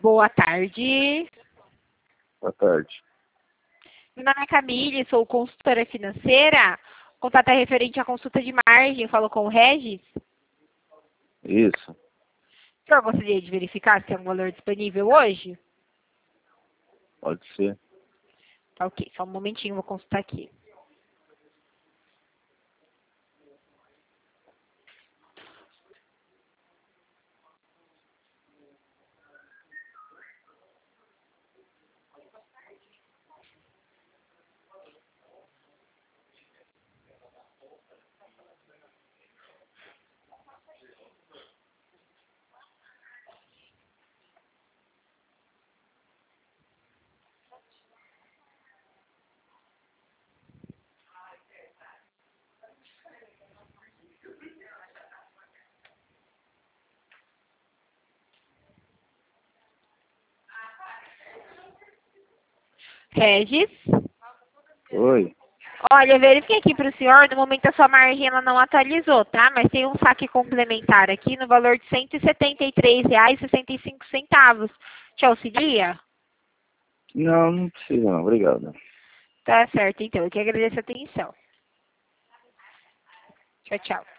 Boa tarde. Boa tarde. Meu nome é Camille, sou consultora financeira. O contato é referente à consulta de margem. Falo com o Regis. Isso, O senhor gostaria de verificar se tem algum valor disponível hoje? pode ser. Tá ok, só um momentinho, vou consultar aqui. Regis? Oi, Olha, eu verifiquei aqui para o senhor, no momento a sua margem ela não atualizou, tá? Mas tem um saque complementar aqui no valor de R$ 173,65. Te auxilia? não precisa não, obrigado. Tá certo, então. Eu que agradeço a atenção. Tchau, tchau.